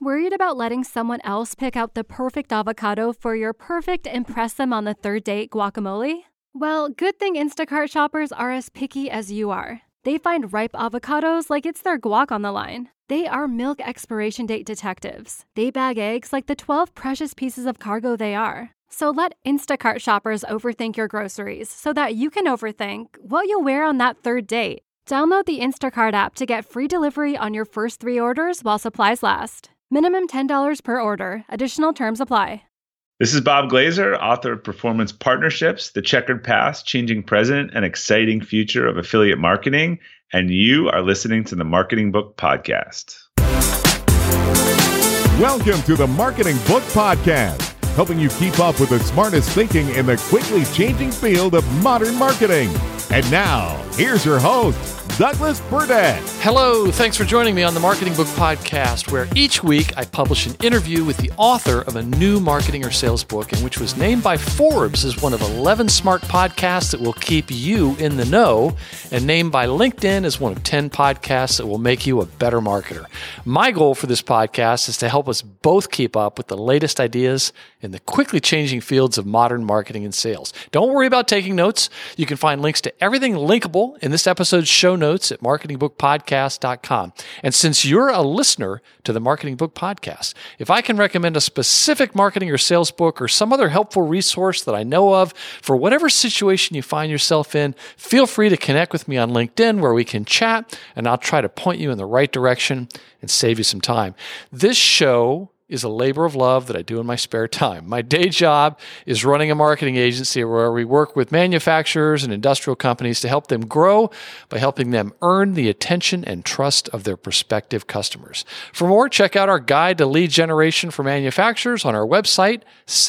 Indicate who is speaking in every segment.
Speaker 1: Worried about letting someone else pick out the perfect avocado for your perfect impress them on the third date guacamole? Well, good thing Instacart shoppers are as picky as you are. They find ripe avocados like it's their guac on the line. They are milk expiration date detectives. They bag eggs like the 12 precious pieces of cargo they are. So let Instacart shoppers overthink your groceries so that you can overthink what you'll wear on that third date. Download the Instacart app to get free delivery on your first 3 orders while supplies last. Minimum $10 per order. Additional terms apply.
Speaker 2: This is Bob Glazer, author of Performance Partnerships, The Checkered Past, Changing Present, and Exciting Future of Affiliate Marketing. And you are listening to the Marketing Book Podcast.
Speaker 3: Welcome to the Marketing Book Podcast, helping you keep up with the smartest thinking in the quickly changing field of modern marketing. And now, here's your host, Douglas Burdett.
Speaker 4: Hello, thanks for joining me on the Marketing Book Podcast, where each week I publish an interview with the author of a new marketing or sales book, and which was named by Forbes as one of 11 smart podcasts that will keep you in the know, and named by LinkedIn as one of 10 podcasts that will make you a better marketer. My goal for this podcast is to help us both keep up with the latest ideas in the quickly changing fields of modern marketing and sales. Don't worry about taking notes. You can find links to everything linkable in this episode's show notes at marketingbookpodcast.com. And since you're a listener to the Marketing Book Podcast, if I can recommend a specific marketing or sales book or some other helpful resource that I know of for whatever situation you find yourself in, feel free to connect with me on LinkedIn where we can chat, and I'll try to point you in the right direction and save you some time. This show is a labor of love that I do in my spare time. My day job is running a marketing agency where we work with manufacturers and industrial companies to help them grow by helping them earn the attention and trust of their prospective customers. For more, check out our guide to lead generation for manufacturers on our website,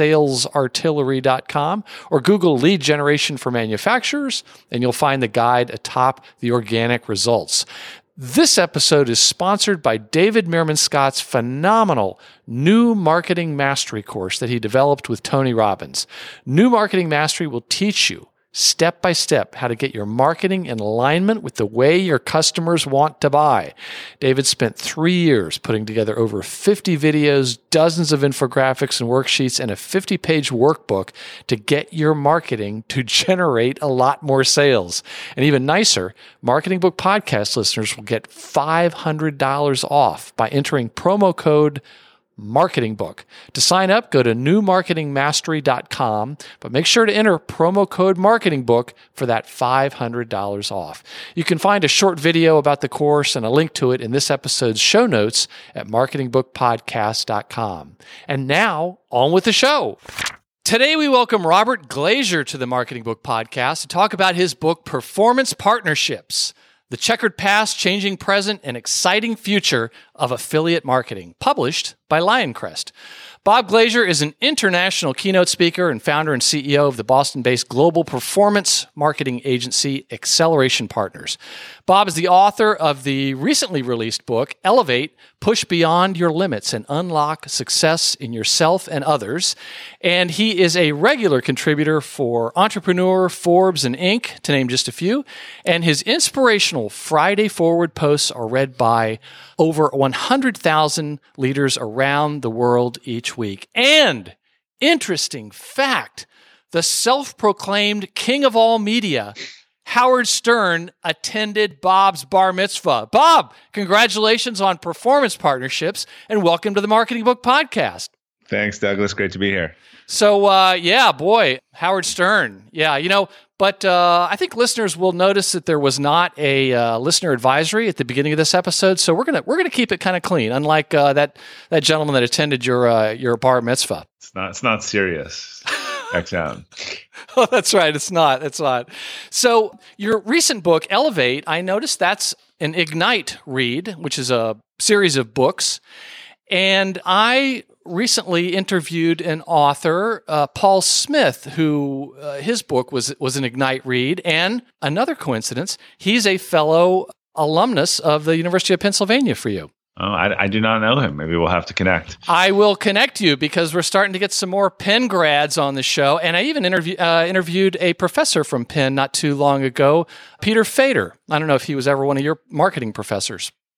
Speaker 4: salesartillery.com, or Google lead generation for manufacturers, and you'll find the guide atop the organic results. This episode is sponsored by David Meerman Scott's phenomenal New Marketing Mastery course that he developed with Tony Robbins. New Marketing Mastery will teach you step by step how to get your marketing in alignment with the way your customers want to buy. David spent 3 years putting together over 50 videos, dozens of infographics and worksheets, and a 50-page workbook to get your marketing to generate a lot more sales. And even nicer, Marketing Book Podcast listeners will get $500 off by entering promo code Marketing Book. To sign up, go to newmarketingmastery.com, but make sure to enter promo code Marketing Book for that $500 off. You can find a short video about the course and a link to it in this episode's show notes at marketingbookpodcast.com. And now, on with the show. Today, we welcome Robert Glazer to the Marketing Book Podcast to talk about his book, Performance Partnerships: The Checkered Past, Changing Present, and Exciting Future of Affiliate Marketing, published by Lioncrest. Bob Glazer is an international keynote speaker and founder and CEO of the Boston-based global performance marketing agency Acceleration Partners. Bob is the author of the recently released book, Elevate, Push Beyond Your Limits and Unlock Success in Yourself and Others. And he is a regular contributor for Entrepreneur, Forbes, and Inc., to name just a few. And his inspirational Friday Forward posts are read by over 100,000 leaders around the world each week. And, interesting fact, the self-proclaimed king of all media, Howard Stern, attended Bob's bar mitzvah. Bob, congratulations on Performance Partnerships, and welcome to the Marketing Book Podcast.
Speaker 2: Thanks, Douglas. Great to be here.
Speaker 4: So, Howard Stern. But I think listeners will notice that there was not a listener advisory at the beginning of this episode. So we're gonna keep it kind of clean, unlike that gentleman that attended your bar mitzvah.
Speaker 2: It's not serious. XM.
Speaker 4: Oh, that's right. It's not. So your recent book, Elevate, I noticed that's an Ignite read, which is a series of books. And I recently interviewed an author, Paul Smith, who his book was an Ignite read. And another coincidence, he's a fellow alumnus of the University of Pennsylvania for you.
Speaker 2: Oh, I do not know him. Maybe we'll have to connect.
Speaker 4: I will connect you because we're starting to get some more Penn grads on the show. And I even interviewed a professor from Penn not too long ago, Peter Fader. I don't know if he was ever one of your marketing professors.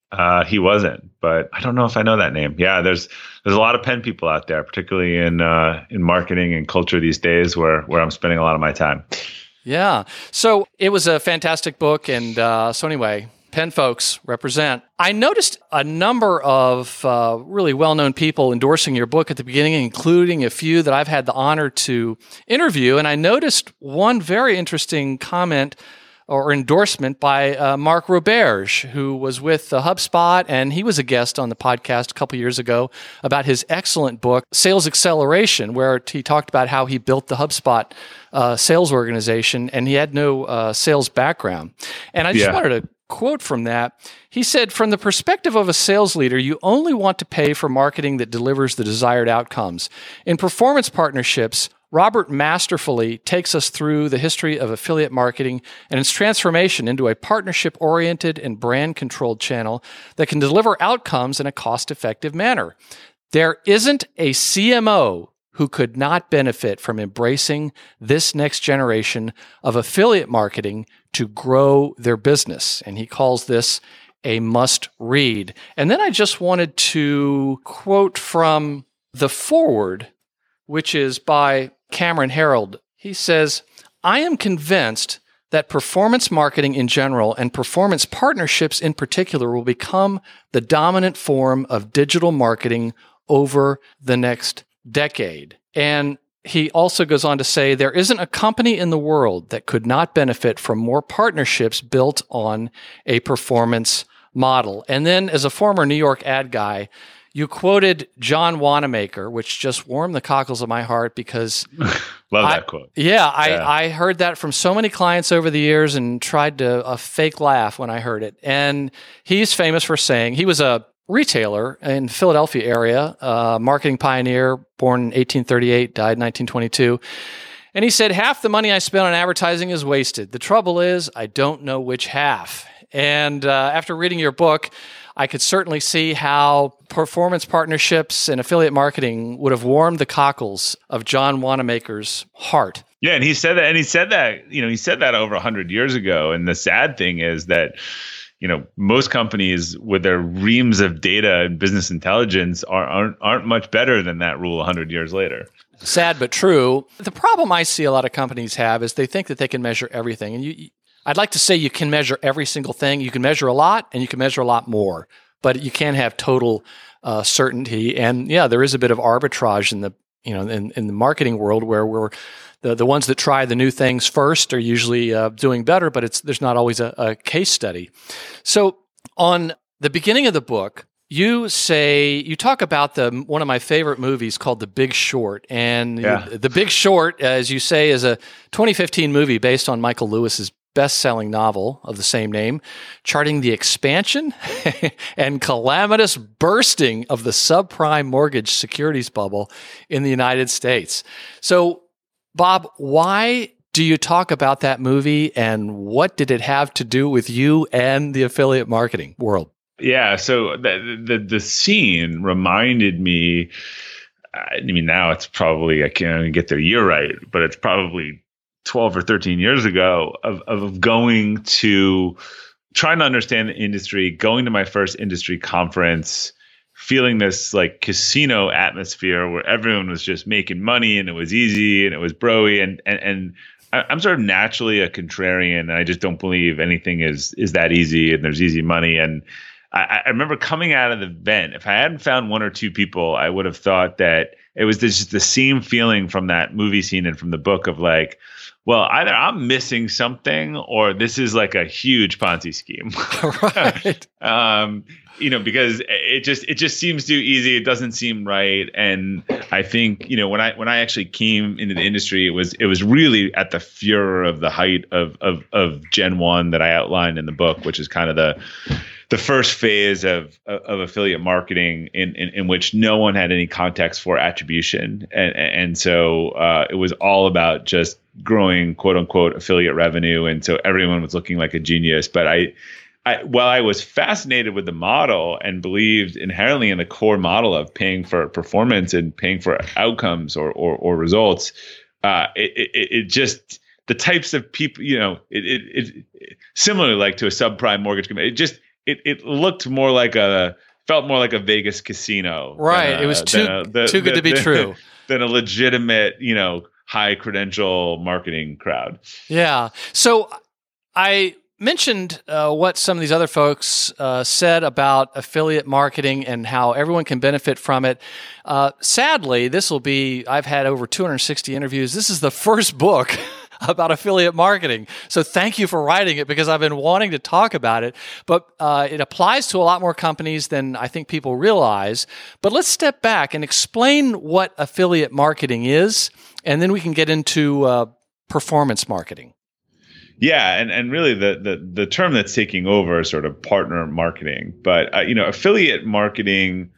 Speaker 2: He wasn't, but I don't know if I know that name. Yeah, there's a lot of pen people out there, particularly in marketing and culture these days, where I'm spending a lot of my time.
Speaker 4: Yeah. So it was a fantastic book, and so anyway, pen folks represent. I noticed a number of really well-known people endorsing your book at the beginning, including a few that I've had the honor to interview, and I noticed one very interesting comment or endorsement by Mark Roberge, who was with HubSpot, and he was a guest on the podcast a couple years ago about his excellent book, Sales Acceleration, where he talked about how he built the HubSpot sales organization, and he had no sales background. And I just wanted to quote from that. He said, "From the perspective of a sales leader, you only want to pay for marketing that delivers the desired outcomes. In performance partnerships, Robert masterfully takes us through the history of affiliate marketing and its transformation into a partnership-oriented and brand-controlled channel that can deliver outcomes in a cost-effective manner. There isn't a CMO who could not benefit from embracing this next generation of affiliate marketing to grow their business." And he calls this a must-read. And then I just wanted to quote from the foreword, which is by Cameron Herold. He says, "I am convinced that performance marketing in general and performance partnerships in particular will become the dominant form of digital marketing over the next decade." And he also goes on to say, "There isn't a company in the world that could not benefit from more partnerships built on a performance model." And then as a former New York ad guy, you quoted John Wanamaker, which just warmed the cockles of my heart because
Speaker 2: love that quote.
Speaker 4: I heard that from so many clients over the years and tried to fake laugh when I heard it. And he's famous for saying, he was a retailer in the Philadelphia area, marketing pioneer, born in 1838, died in 1922. And he said, "Half the money I spent on advertising is wasted. The trouble is, I don't know which half." And after reading your book, I could certainly see how performance partnerships and affiliate marketing would have warmed the cockles of John Wanamaker's heart.
Speaker 2: Yeah, and he said that, he said that over 100 years ago. And the sad thing is that, most companies with their reams of data and business intelligence aren't much better than that rule 100 years later.
Speaker 4: Sad but true. The problem I see a lot of companies have is they think that they can measure everything. And I'd like to say you can measure every single thing. You can measure a lot and you can measure a lot more, but you can't have total certainty. And yeah, there is a bit of arbitrage in the in the marketing world where we're the ones that try the new things first are usually doing better, but there's not always a case study. So on the beginning of the book, you talk about one of my favorite movies called The Big Short. And The Big Short, as you say, is a 2015 movie based on Michael Lewis's best-selling novel of the same name, charting the expansion and calamitous bursting of the subprime mortgage securities bubble in the United States. So, Bob, why do you talk about that movie, and what did it have to do with you and the affiliate marketing world?
Speaker 2: Yeah, so the scene reminded me, now it's probably, I can't even get the year right, but it's probably 12 or 13 years ago of going to trying to understand the industry, going to my first industry conference, feeling this like casino atmosphere where everyone was just making money and it was easy and it was broy. And I'm sort of naturally a contrarian, and I just don't believe anything is that easy and there's easy money. And I remember coming out of the event, if I hadn't found one or two people, I would have thought that it was just the same feeling from that movie scene and from the book of like, well, either I'm missing something or this is like a huge Ponzi scheme.
Speaker 4: Right.
Speaker 2: Because it just seems too easy. It doesn't seem right. And I think, when I actually came into the industry, it was really at the furor of the height of Gen 1 that I outlined in the book, which is kind of the first phase of affiliate marketing in which no one had any context for attribution. And so it was all about just growing quote unquote affiliate revenue. And so everyone was looking like a genius. But while I was fascinated with the model and believed inherently in the core model of paying for performance and paying for outcomes or results, it just, the types of people, it similarly like to a subprime mortgage company, it looked more like felt more like a Vegas casino.
Speaker 4: Right. It was too good to be true.
Speaker 2: Than a legitimate, high credential marketing crowd.
Speaker 4: Yeah. So I mentioned what some of these other folks said about affiliate marketing and how everyone can benefit from it. Sadly, I've had over 260 interviews. This is the first book about affiliate marketing. So thank you for writing it, because I've been wanting to talk about it. But it applies to a lot more companies than I think people realize. But let's step back and explain what affiliate marketing is, and then we can get into performance marketing.
Speaker 2: Yeah, and really the term that's taking over is sort of partner marketing. But affiliate marketing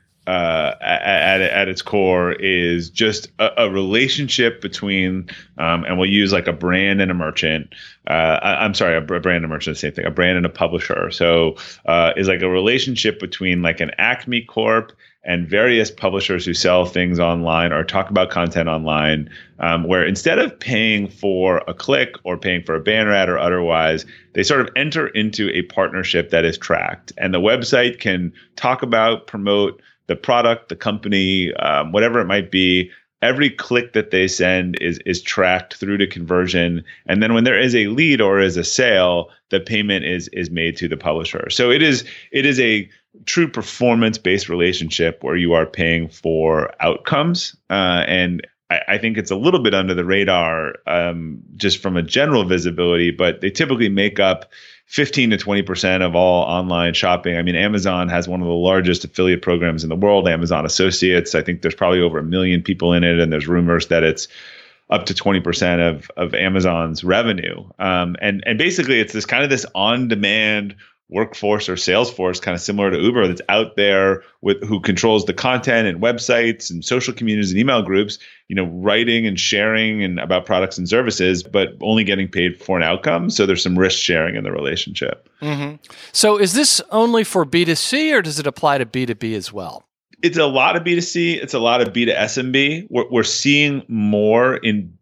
Speaker 2: at its core is just a relationship between, and we'll use like a brand and a merchant. I'm sorry, a brand and a merchant, the same thing. A brand and a publisher. So is like a relationship between like an Acme Corp and various publishers who sell things online or talk about content online, where instead of paying for a click or paying for a banner ad or otherwise, they sort of enter into a partnership that is tracked. And the website can talk about, promote the product, the company, whatever it might be. Every click that they send is tracked through to conversion. And then when there is a lead or is a sale, the payment is made to the publisher. So it is a true performance-based relationship where you are paying for outcomes. And I think it's a little bit under the radar just from a general visibility, but they typically make up 15 to 20% of all online shopping. I mean, Amazon has one of the largest affiliate programs in the world, Amazon Associates. I think there's probably over 1 million people in it, and there's rumors that it's up to 20% of Amazon's revenue. And basically, it's this kind of this on-demand workforce or Salesforce, kind of similar to Uber, that's out there who controls the content and websites and social communities and email groups, writing and sharing and about products and services, but only getting paid for an outcome. So there's some risk sharing in the relationship. Mm-hmm.
Speaker 4: So is this only for B2C, or does it apply to B2B as well?
Speaker 2: It's a lot of B2C. It's a lot of B2SMB. We're seeing more in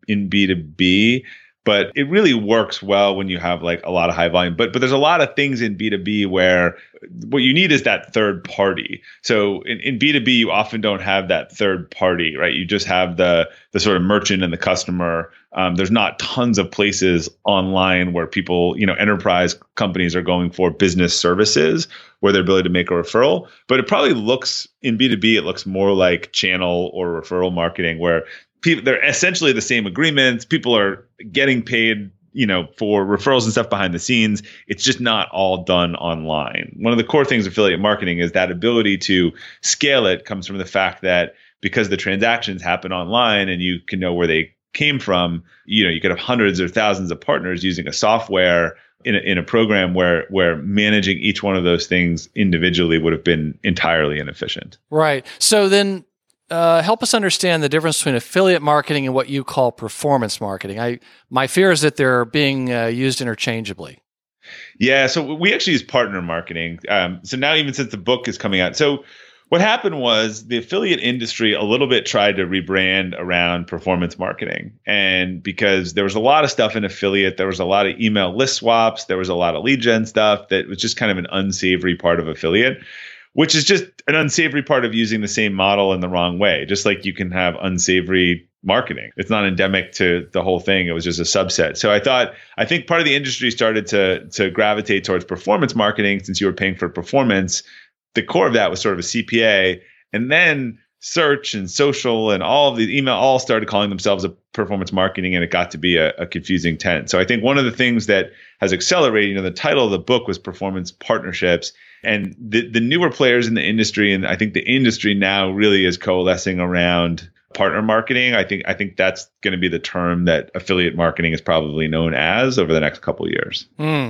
Speaker 2: B2B. But it really works well when you have like a lot of high volume. But there's a lot of things in B2B where what you need is that third party. So in B2B, you often don't have that third party, right? You just have the sort of merchant and the customer. There's not tons of places online where people, enterprise companies are going for business services where their ability to make a referral. But it probably looks in B2B, it looks more like channel or referral marketing where they're essentially the same agreements. People are getting paid, for referrals and stuff behind the scenes. It's just not all done online. One of the core things of affiliate marketing is that ability to scale it comes from the fact that because the transactions happen online and you can know where they came from, you could have hundreds or thousands of partners using a software in a program where managing each one of those things individually would have been entirely inefficient.
Speaker 4: Right. So then help us understand the difference between affiliate marketing and what you call performance marketing. My fear is that they're being used interchangeably.
Speaker 2: Yeah, so we actually use partner marketing. So now even since the book is coming out, so what happened was the affiliate industry a little bit tried to rebrand around performance marketing. And because there was a lot of stuff in affiliate, there was a lot of email list swaps, there was a lot of lead gen stuff that was just kind of an unsavory part of affiliate, which is just an unsavory part of using the same model in the wrong way. Just like you can have unsavory marketing. It's not endemic to the whole thing. It was just a subset. So I think part of the industry started to gravitate towards performance marketing since you were paying for performance. The core of that was sort of a CPA. And then search and social and all of the email all started calling themselves a performance marketing, and it got to be a confusing tent. So I think one of the things that has accelerated, the title of the book was Performance Partnerships. And the newer players in the industry, and I think the industry now really is coalescing around partner marketing. I think that's going to be the term that affiliate marketing is probably known as over the next couple of years.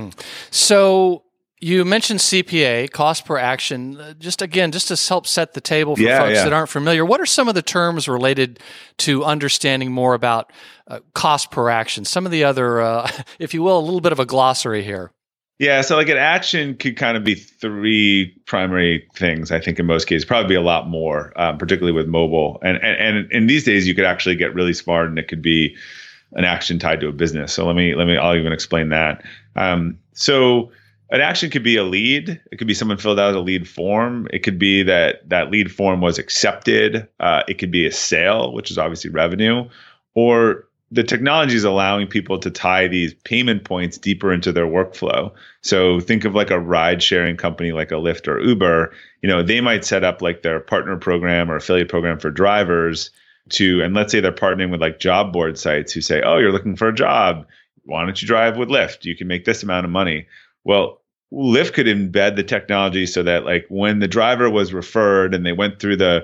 Speaker 4: So you mentioned CPA, cost per action. Just to help set the table for folks that aren't familiar, what are some of the terms related to understanding more about cost per action? Some of the other, if you will, a little bit of a glossary here.
Speaker 2: Yeah, so like an action could kind of be three primary things. I think in most cases, probably be a lot more, particularly with mobile. And these days, you could actually get really smart, and it could be an action tied to a business. So I'll even explain that. So An action could be a lead. It could be someone filled out a lead form. It could be that lead form was accepted. It could be a sale, which is obviously revenue, or the technology is allowing people to tie these payment points deeper into their workflow. So think of like a ride sharing company like a Lyft or Uber. They might set up like their partner program or affiliate program for drivers and let's say they're partnering with like job board sites who say, oh, you're looking for a job. Why don't you drive with Lyft? You can make this amount of money. Well, Lyft could embed the technology so that like when the driver was referred and they went through the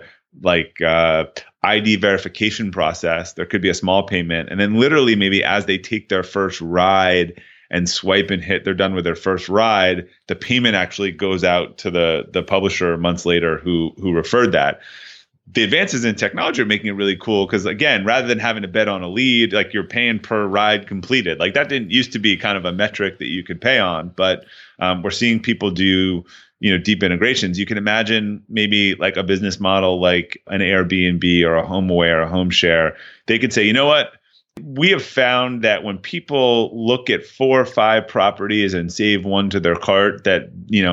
Speaker 2: ID verification process, there could be a small payment. And then literally maybe as they take their first ride and swipe and hit, they're done with their first ride, the payment actually goes out to the publisher months later who referred that. The advances in technology are making it really cool because, again, rather than having to bet on a lead, like you're paying per ride completed. Like that didn't used to be kind of a metric that you could pay on, but we're seeing people do deep integrations. You can imagine maybe like a business model like an Airbnb or a HomeAway or a HomeShare. They could say, you know what? We have found that when people look at 4 or 5 properties and save one to their cart, that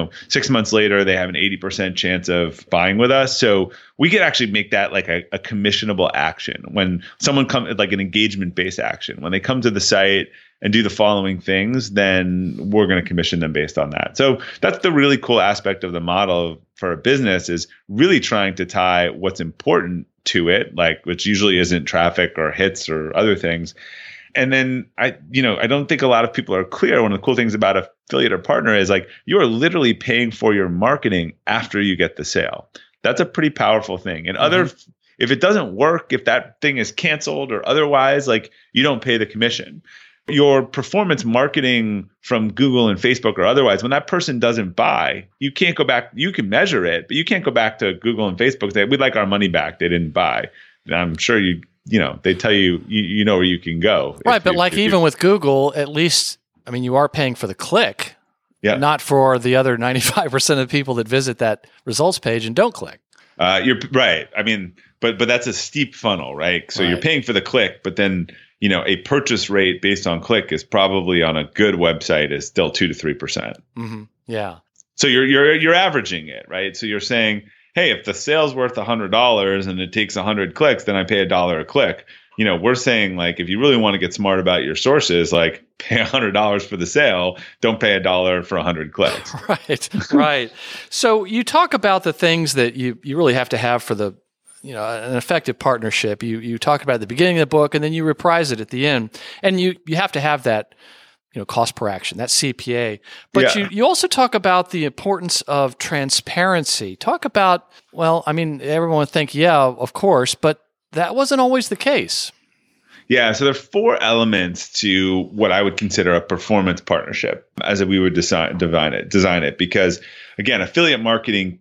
Speaker 2: 6 months later they have an 80% chance of buying with us. So we could actually make that like a commissionable action when someone comes, like an engagement-based action. When they come to the site and do the following things, then we're going to commission them based on that. So that's the really cool aspect of the model for a business, is really trying to tie what's important to it, like which usually isn't traffic or hits or other things. And then I don't think a lot of people are clear. One of the cool things about affiliate or partner is like you are literally paying for your marketing after you get the sale. That's a pretty powerful thing. And if it doesn't work, if that thing is canceled or otherwise, like you don't pay the commission. Your performance marketing from Google and Facebook or otherwise, when that person doesn't buy, you can't go back. You can measure it, but you can't go back to Google and Facebook and say, we'd like our money back. They didn't buy. And I'm sure they tell you where you can go.
Speaker 4: Right. But even with Google, at least, you are paying for the click, not for the other 95% of people that visit that results page and don't click.
Speaker 2: You're right. But that's a steep funnel, right? So You're paying for the click, but then a purchase rate based on click is probably on a good website is still 2 to 3%.
Speaker 4: Mm-hmm. Yeah.
Speaker 2: So you're averaging it, right? So you're saying, hey, if the sale's worth $100 and it takes 100 clicks, then I pay $1 a click. We're saying like if you really want to get smart about your sources, like pay $100 for the sale, don't pay $1 for 100 clicks.
Speaker 4: Right. So you talk about the things that you really have to have for the an effective partnership. You talk about at the beginning of the book, and then you reprise it at the end. And you have to have that, cost per action, that CPA. But you also talk about the importance of transparency. Talk about, everyone would think, of course, but that wasn't always the case.
Speaker 2: Yeah, so there are 4 elements to what I would consider a performance partnership as we would design it. Because again, affiliate marketing,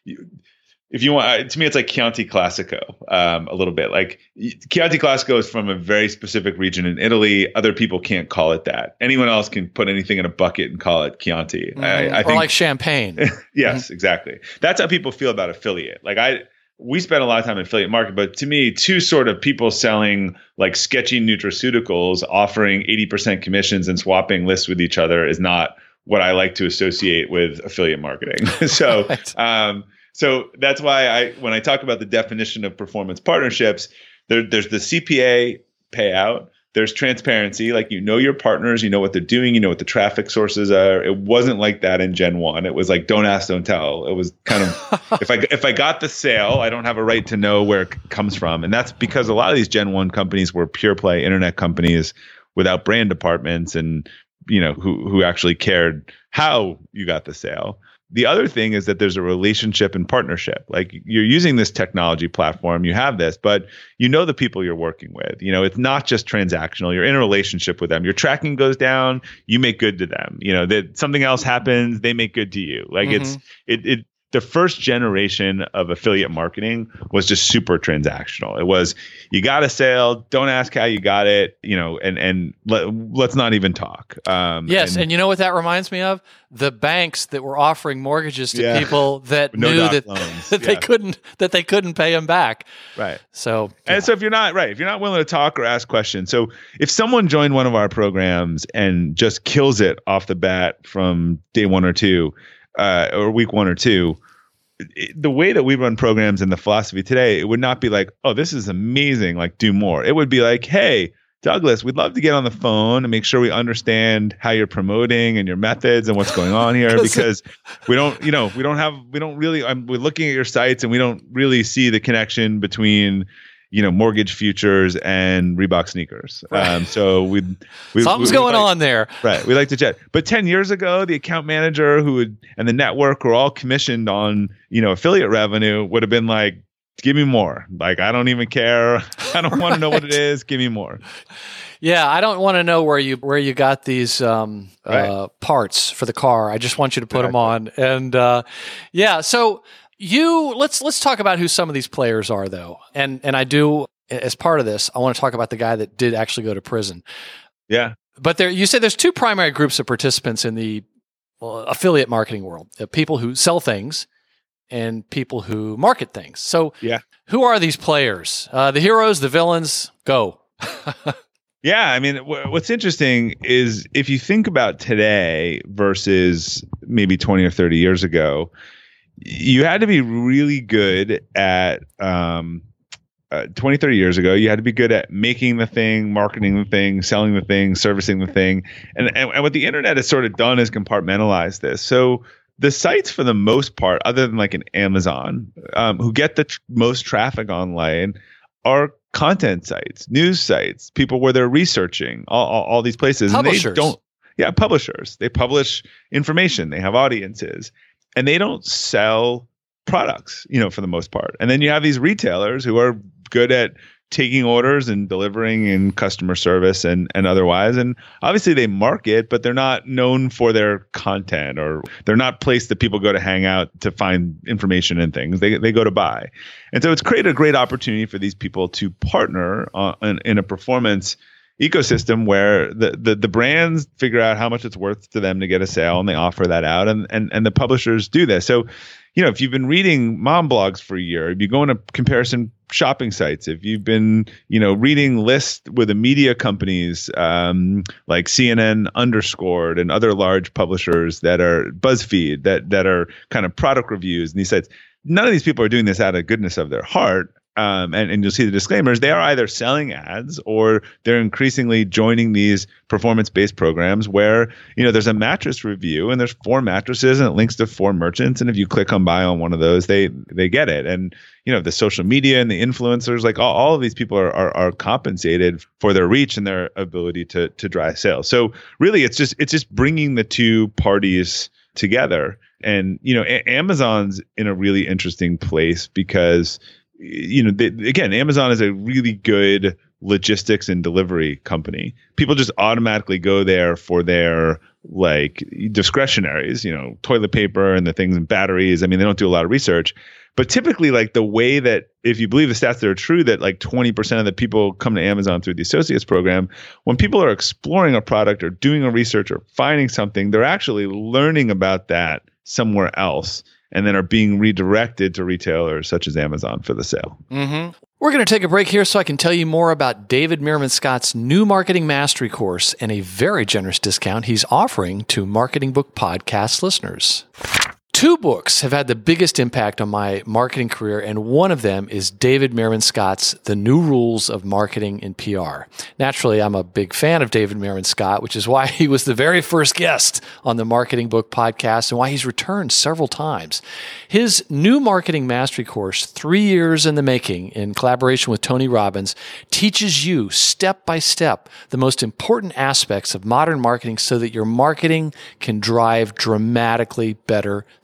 Speaker 2: if you want, to me, it's like Chianti Classico, a little bit. Like Chianti Classico is from a very specific region in Italy. Other people can't call it that. Anyone else can put anything in a bucket and call it Chianti. I think,
Speaker 4: or like champagne.
Speaker 2: Yes, exactly. That's how people feel about affiliate. We spend a lot of time in affiliate market, but to me, 2 sort of people selling like sketchy nutraceuticals, offering 80% commissions and swapping lists with each other is not what I like to associate with affiliate marketing. So. Right. So that's why when I talk about the definition of performance partnerships, there's the CPA payout, there's transparency, like your partners, what they're doing, what the traffic sources are. It wasn't like that in Gen 1. It was like don't ask, don't tell. It was kind of if I got the sale, I don't have a right to know where it comes from. And that's because a lot of these Gen 1 companies were pure play internet companies without brand departments and who actually cared how you got the sale. The other thing is that there's a relationship and partnership. Like you're using this technology platform, you have this, but the people you're working with. It's not just transactional. You're in a relationship with them. Your tracking goes down, you make good to them. That something else happens, they make good to you. Like the first generation of affiliate marketing was just super transactional. It was, you got a sale, don't ask how you got it, and let's not even talk.
Speaker 4: Yes, and you know what that reminds me of? The banks that were offering mortgages to people that knew that they couldn't pay them back.
Speaker 2: Right.
Speaker 4: So
Speaker 2: and so if you're not willing to talk or ask questions, so if someone joined one of our programs and just kills it off the bat from day 1 or 2, or week 1 or 2, the way that we run programs and the philosophy today, it would not be like, oh, this is amazing, like do more. It would be like, hey, Douglas, we'd love to get on the phone and make sure we understand how you're promoting and your methods and what's going on here, because we're looking at your sites and we don't really see the connection between mortgage futures and Reebok sneakers.
Speaker 4: Right.
Speaker 2: So
Speaker 4: something's going on there.
Speaker 2: Right. We like to chat. But 10 years ago, the account manager and the network were all commissioned on, affiliate revenue would have been like, give me more. Like, I don't even care. I don't want to know what it is. Give me more.
Speaker 4: Yeah, I don't want to know where you got these parts for the car. I just want you to put them on. And so let's talk about who some of these players are, though. And I do, as part of this, I want to talk about the guy that did actually go to prison.
Speaker 2: Yeah.
Speaker 4: But you say there's 2 primary groups of participants in the affiliate marketing world: people who sell things and people who market things. So who are these players? The heroes, the villains? Go.
Speaker 2: Yeah, I mean, what's interesting is if you think about today versus maybe 20 or 30 years ago, you had to be really good at 20, 30 years ago, you had to be good at making the thing, marketing the thing, selling the thing, servicing the thing. And what the internet has sort of done is compartmentalize this. So the sites, for the most part, other than like an Amazon, who get the most traffic online, are content sites, news sites, people where they're researching all these places.
Speaker 4: Publishers.
Speaker 2: And publishers. They publish information. They have audiences, and they don't sell products, for the most part. And then you have these retailers who are good at taking orders and delivering in customer service and otherwise. And obviously they market, but they're not known for their content, or they're not places that people go to hang out to find information and things. They go to buy. And so it's created a great opportunity for these people to partner in a performance ecosystem where the brands figure out how much it's worth to them to get a sale, and they offer that out, and the publishers do this. So, if you've been reading mom blogs for a year, if you go into comparison shopping sites, if you've been, reading lists with the media companies like CNN Underscored and other large publishers that are BuzzFeed, that are kind of product reviews and these sites, none of these people are doing this out of goodness of their heart. And you'll see the disclaimers. They are either selling ads or they're increasingly joining these performance-based programs where, there's a mattress review and there's 4 mattresses and it links to 4 merchants. And if you click on buy on one of those, they get it. And, the social media and the influencers, like all of these people are compensated for their reach and their ability to drive sales. So really, it's just bringing the 2 parties together. And, Amazon's in a really interesting place because again, Amazon is a really good logistics and delivery company. People just automatically go there for their like discretionaries, toilet paper and the things and batteries. I mean, they don't do a lot of research, but typically like the way that, if you believe the stats that are true, that like 20% of the people come to Amazon through the associates program, when people are exploring a product or doing a research or finding something, they're actually learning about that somewhere else, and then are being redirected to retailers such as Amazon for the sale.
Speaker 4: Mm-hmm. We're going to take a break here so I can tell you more about David Meerman Scott's new Marketing Mastery course and a very generous discount he's offering to Marketing Book Podcast listeners. 2 books have had the biggest impact on my marketing career, and one of them is David Meerman Scott's The New Rules of Marketing and PR. Naturally, I'm a big fan of David Meerman Scott, which is why he was the very first guest on the Marketing Book Podcast and why he's returned several times. His new Marketing Mastery course, 3 years in the making, in collaboration with Tony Robbins, teaches you step by step the most important aspects of modern marketing so that your marketing can drive dramatically better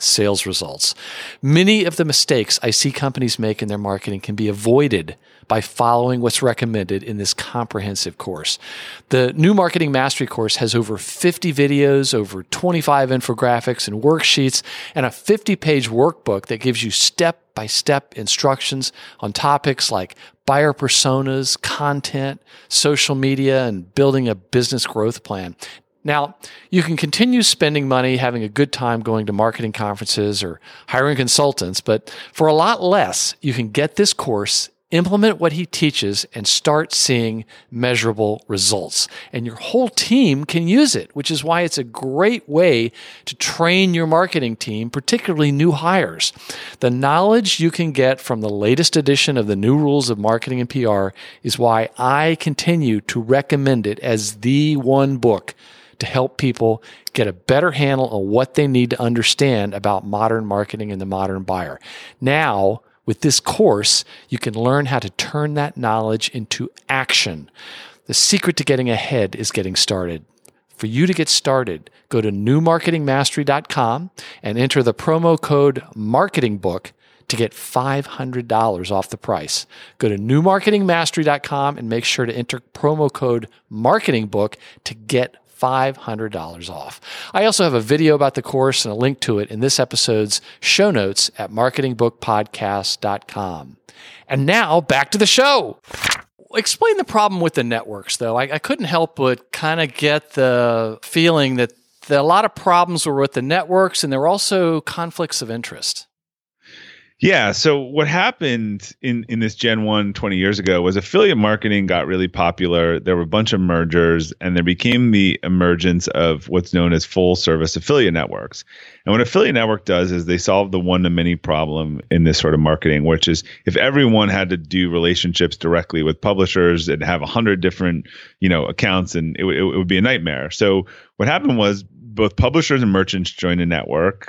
Speaker 4: sales results. Many of the mistakes I see companies make in their marketing can be avoided by following what's recommended in this comprehensive course. The New Marketing Mastery course has over 50 videos, over 25 infographics and worksheets, and a 50-page workbook that gives you step-by-step instructions on topics like buyer personas, content, social media, and building a business growth plan. Now, you can continue spending money, having a good time going to marketing conferences or hiring consultants, but for a lot less, you can get this course, implement what he teaches, and start seeing measurable results. And your whole team can use it, which is why it's a great way to train your marketing team, particularly new hires. The knowledge you can get from the latest edition of the New Rules of Marketing and PR is why I continue to recommend it as the one book to help people get a better handle on what they need to understand about modern marketing and the modern buyer. Now, with this course, you can learn how to turn that knowledge into action. The secret to getting ahead is getting started. For you to get started, go to newmarketingmastery.com and enter the promo code MARKETINGBOOK to get $500 off the price. Go to newmarketingmastery.com and make sure to enter promo code MARKETINGBOOK to get $500 off. I also have a video about the course and a link to it in this episode's show notes at marketingbookpodcast.com. And now back to the show. Explain the problem with the networks, though. I couldn't help but kind of get the feeling that a lot of problems were with the networks and there were also conflicts of interest.
Speaker 2: Yeah. So what happened in this Gen 1 20 years ago was affiliate marketing got really popular. There were a bunch of mergers and there became the emergence of what's known as full service affiliate networks. And what affiliate network does is they solve the one-to-many problem in this sort of marketing, which is if everyone had to do relationships directly with publishers and have 100 different, accounts, and it would be a nightmare. So what happened was both publishers and merchants joined a network,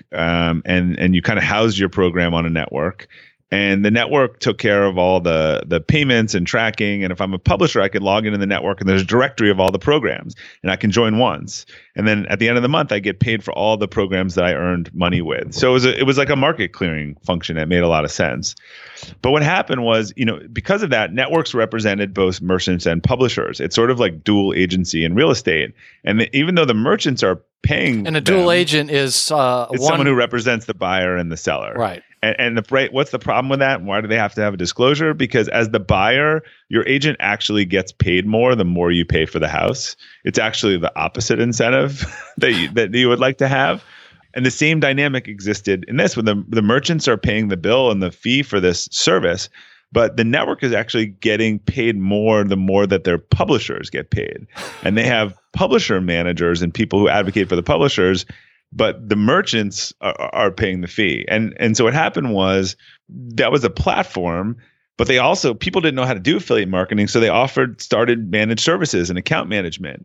Speaker 2: and you kind of housed your program on a network. And the network took care of all the payments and tracking. And if I'm a publisher, I could log into the network and there's a directory of all the programs and I can join once. And then at the end of the month, I get paid for all the programs that I earned money with. So it was like a market clearing function that made a lot of sense. But what happened was, because of that, networks represented both merchants and publishers. It's sort of like dual agency in real estate. And even though the merchants are paying,
Speaker 4: and a dual agent is
Speaker 2: someone who represents the buyer and the seller,
Speaker 4: right?
Speaker 2: And what's the problem with that? Why do they have to have a disclosure? Because as the buyer, your agent actually gets paid more the more you pay for the house. It's actually the opposite incentive that you would like to have. And the same dynamic existed in this, when the merchants are paying the bill and the fee for this service, but the network is actually getting paid more the more that their publishers get paid. And they have publisher managers and people who advocate for the publishers, but the merchants are paying the fee. And so what happened was that was a platform, but people didn't know how to do affiliate marketing. So they started managed services and account management.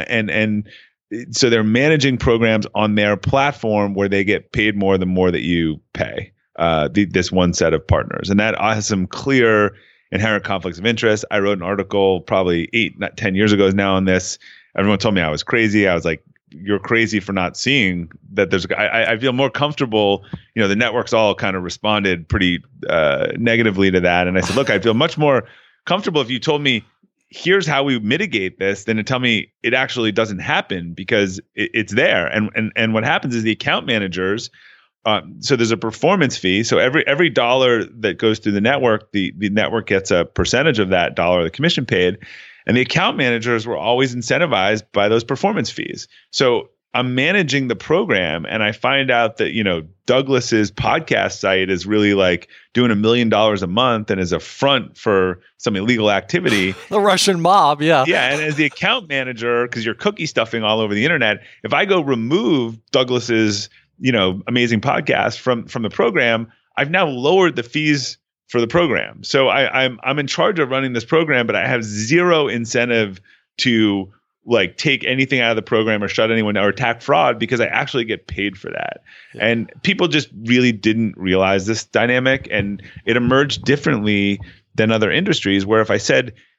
Speaker 2: And so they're managing programs on their platform where they get paid more the more that you pay this one set of partners. And that has some clear inherent conflicts of interest. I wrote an article probably 10 years ago now on this. Everyone told me I was crazy. I was like, you're crazy for not seeing that I feel more comfortable. The networks all kind of responded pretty negatively to that. And I said, look, I feel much more comfortable if you told me, here's how we mitigate this, than to tell me it actually doesn't happen, because it's there. And what happens is the account managers, so there's a performance fee. So every dollar that goes through the network, the network gets a percentage of that dollar, the commission paid. And the account managers were always incentivized by those performance fees. So I'm managing the program and I find out that, Douglas's podcast site is really like doing $1 million a month and is a front for some illegal activity.
Speaker 4: The Russian mob, yeah.
Speaker 2: Yeah. And as the account manager, because you're cookie stuffing all over the internet, if I go remove Douglas's, amazing podcast from the program, I've now lowered the fees for the program. So I'm in charge of running this program, but I have zero incentive to take anything out of the program or shut anyone down or attack fraud, because I actually get paid for that. Yeah. And people just really didn't realize this dynamic, and it emerged differently than other industries, where if I said,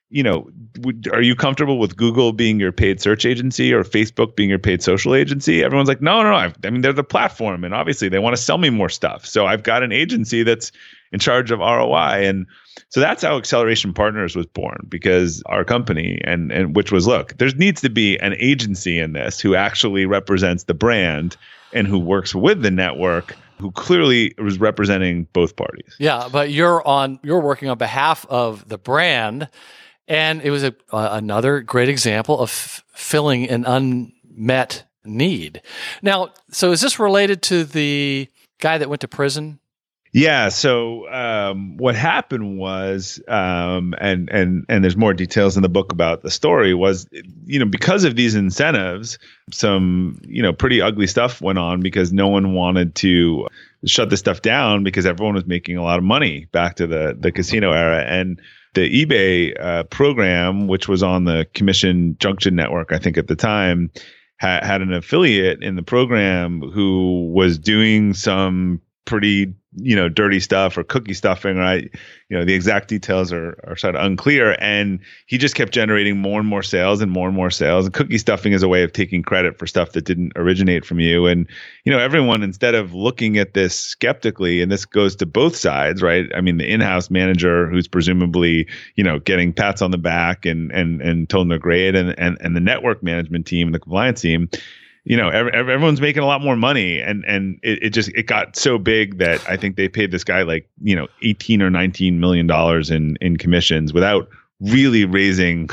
Speaker 2: are you comfortable with Google being your paid search agency or Facebook being your paid social agency? Everyone's like, no. I mean, they're the platform, and obviously they want to sell me more stuff. So I've got an agency that's in charge of ROI. And so that's how Acceleration Partners was born, because our company, and which was, look, there needs to be an agency in this who actually represents the brand and who works with the network, who clearly was representing both parties.
Speaker 4: Yeah, but you're working on behalf of the brand. And it was another great example of filling an unmet need. Now, so is this related to the guy that went to prison?
Speaker 2: Yeah. So what happened was, and there's more details in the book about the story, was, because of these incentives, some, pretty ugly stuff went on because no one wanted to shut this stuff down because everyone was making a lot of money back to the casino era. And the eBay program, which was on the Commission Junction network, I think at the time, had an affiliate in the program who was doing some pretty, dirty stuff or cookie stuffing, right? The exact details are sort of unclear. And he just kept generating more and more sales and more and more sales. And cookie stuffing is a way of taking credit for stuff that didn't originate from you. And, everyone, instead of looking at this skeptically, and this goes to both sides, right? I mean, the in-house manager who's presumably, getting pats on the back and told they're great, and the network management team, the compliance team, everyone's making a lot more money, and it got so big that I think they paid this guy like, $18 or $19 million in commissions without really raising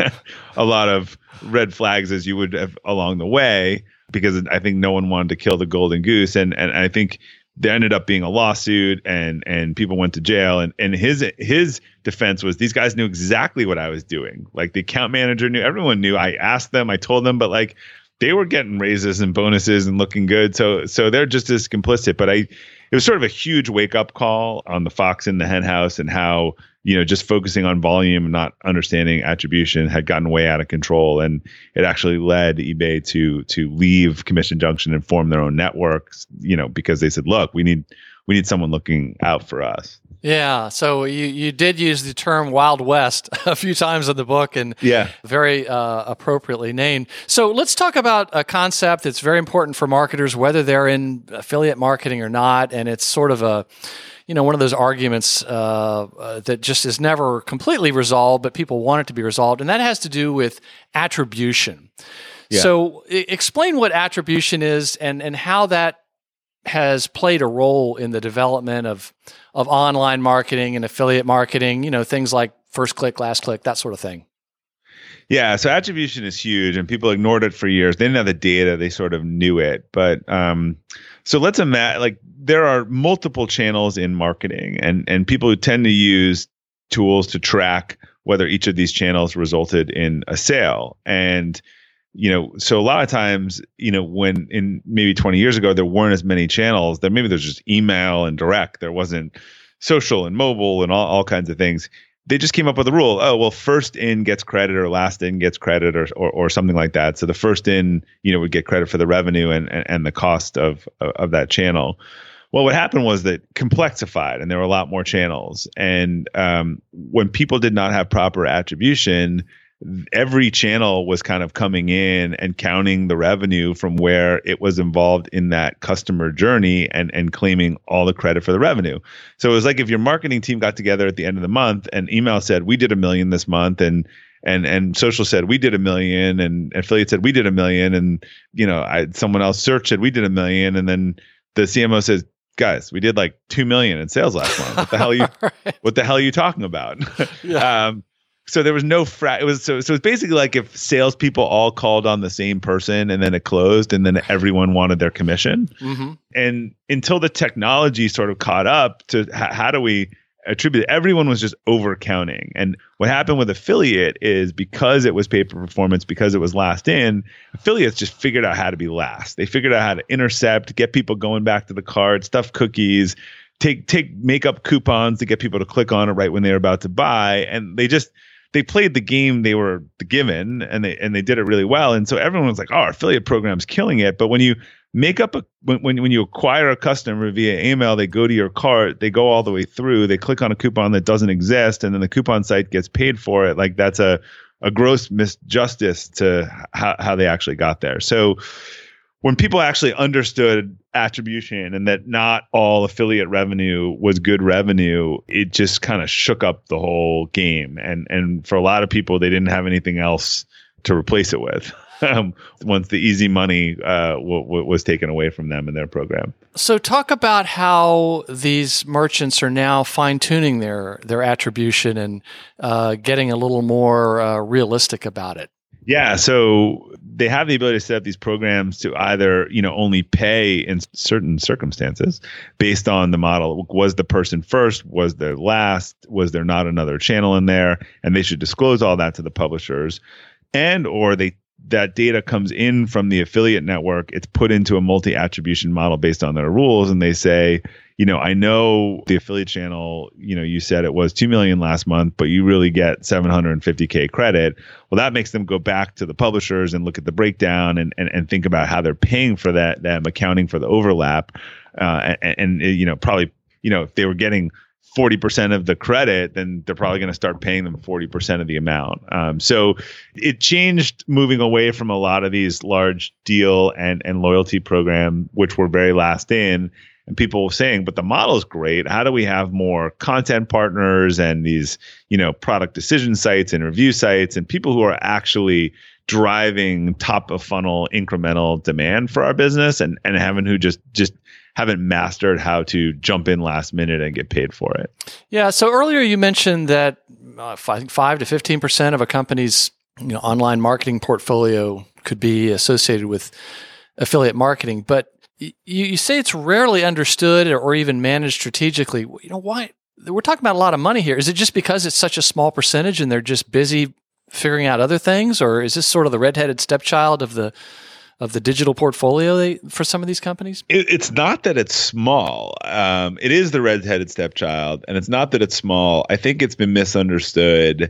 Speaker 2: a lot of red flags as you would have along the way, because I think no one wanted to kill the golden goose. And I think there ended up being a lawsuit, and people went to jail, and his defense was, these guys knew exactly what I was doing. Like, the account manager knew, everyone knew. I asked them, I told them, but like, they were getting raises and bonuses and looking good. So they're just as complicit. But it was sort of a huge wake up call on the fox in the hen house, and how, just focusing on volume and not understanding attribution had gotten way out of control. And it actually led eBay to leave Commission Junction and form their own networks, because they said, look, we need someone looking out for us.
Speaker 4: Yeah, so you did use the term Wild West a few times in the book, and very appropriately named. So let's talk about a concept that's very important for marketers, whether they're in affiliate marketing or not, and it's sort of a, one of those arguments that just is never completely resolved, but people want it to be resolved, and that has to do with attribution. Yeah. So explain what attribution is and how that has played a role in the development of online marketing and affiliate marketing, things like first click, last click, that sort of thing.
Speaker 2: Yeah, so attribution is huge, and people ignored it for years. They didn't have the data; they sort of knew it. But so let's imagine, like, there are multiple channels in marketing, and people who tend to use tools to track whether each of these channels resulted in a sale. And so a lot of times, when in maybe 20 years ago, there weren't as many channels, there maybe there's just email and direct. There wasn't social and mobile and all kinds of things. They just came up with a rule. Oh, well, first in gets credit, or last in gets credit, or something like that. So the first in, would get credit for the revenue and the cost of that channel. Well, what happened was that complexified, and there were a lot more channels. And when people did not have proper attribution, every channel was kind of coming in and counting the revenue from where it was involved in that customer journey and claiming all the credit for the revenue. So it was like if your marketing team got together at the end of the month and email said, we did $1 million this month, and social said, we did $1 million, and affiliate said, we did $1 million, and someone else search said, we did $1 million, and then the CMO says, guys, we did like $2 million in sales last month. What the hell are you right. What the hell are you talking about? Yeah. So there was no it was so it's basically like if salespeople all called on the same person and then it closed and then everyone wanted their commission. Mm-hmm. And until the technology sort of caught up to how do we attribute it, everyone was just over counting. And what happened with affiliate is because it was pay per performance, because it was last in, affiliates just figured out how to be last. They figured out how to intercept, get people going back to the cart, stuff cookies, make up coupons to get people to click on it right when they were about to buy. And they played the game they were given, and they did it really well. And so everyone was like, oh, our affiliate program's killing it. But when you make up when you acquire a customer via email, they go to your cart, they go all the way through, they click on a coupon that doesn't exist, and then the coupon site gets paid for it. Like that's a gross misjustice to how they actually got there. So when people actually understood attribution and that not all affiliate revenue was good revenue, it just kind of shook up the whole game. And for a lot of people, they didn't have anything else to replace it with. Once the easy money was taken away from them in their program.
Speaker 4: So talk about how these merchants are now fine-tuning their attribution and getting a little more realistic about it.
Speaker 2: Yeah, so they have the ability to set up these programs to either, only pay in certain circumstances based on the model. Was the person first? Was there last? Was there not another channel in there? And they should disclose all that to the publishers. And or that data comes in from the affiliate network. It's put into a multi-attribution model based on their rules. And they say, I know the affiliate channel, you said it was 2 million last month, but you really get 750K credit. Well, that makes them go back to the publishers and look at the breakdown and think about how they're paying for them accounting for the overlap. Probably, if they were getting 40% of the credit, then they're probably going to start paying them 40% of the amount. So it changed moving away from a lot of these large deal and loyalty program, which were very last in. And people were saying, but the model is great. How do we have more content partners and these, product decision sites and review sites and people who are actually driving top of funnel incremental demand for our business and who just haven't mastered how to jump in last minute and get paid for it.
Speaker 4: Yeah. So earlier you mentioned that 5 to 15% of a company's online marketing portfolio could be associated with affiliate marketing, but you say it's rarely understood or even managed strategically. Why? We're talking about a lot of money here. Is it just because it's such a small percentage and they're just busy figuring out other things, or is this sort of the redheaded stepchild of the digital portfolio for some of these companies?
Speaker 2: It's not that it's small. It is the redheaded stepchild, and it's not that it's small. I think it's been misunderstood,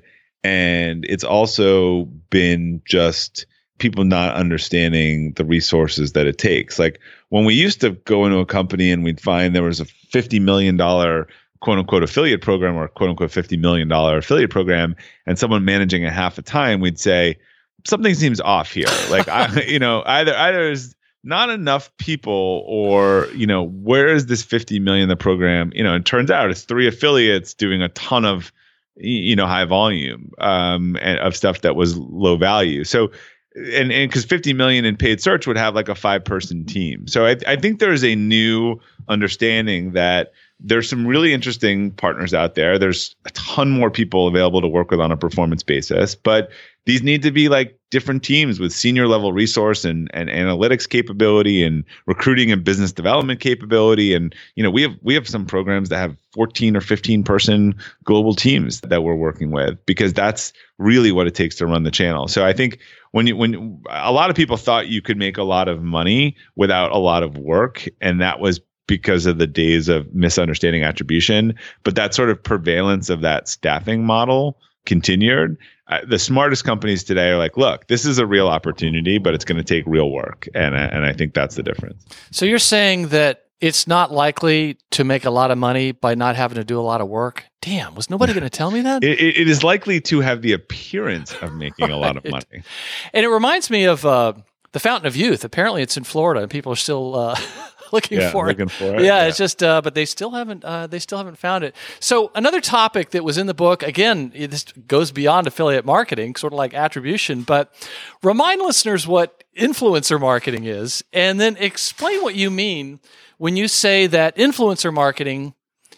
Speaker 2: and it's also been just people not understanding the resources that it takes. Like when we used to go into a company and we'd find there was a $50 million quote unquote affiliate program or quote unquote $50 million affiliate program, and someone managing it half the time, we'd say, something seems off here. Like, either there's not enough people or, where is this 50 million in the program? It turns out it's 3 affiliates doing a ton of, high volume and of stuff that was low value. So, and because 50 million in paid search would have like a 5-person team. So I think there's a new understanding that there's some really interesting partners out there. There's a ton more people available to work with on a performance basis, but these need to be like different teams with senior level resource and analytics capability and recruiting and business development capability. And, we have some programs that have 14 or 15 person global teams that we're working with, because that's really what it takes to run the channel. So I think when a lot of people thought you could make a lot of money without a lot of work, and that was because of the days of misunderstanding attribution, but that sort of prevalence of that staffing model continued. The smartest companies today are like, look, this is a real opportunity, but it's going to take real work. And I think that's the difference.
Speaker 4: So you're saying that it's not likely to make a lot of money by not having to do a lot of work? Damn, was nobody going to tell me that?
Speaker 2: It is likely to have the appearance of making a lot of money. And
Speaker 4: it reminds me of the Fountain of Youth. Apparently it's in Florida and people are still looking for it. Yeah, it's just, but they still haven't found it. So another topic that was in the book, again, this goes beyond affiliate marketing, sort of like attribution, but remind listeners what influencer marketing is, and then explain what you mean when you say that influencer marketing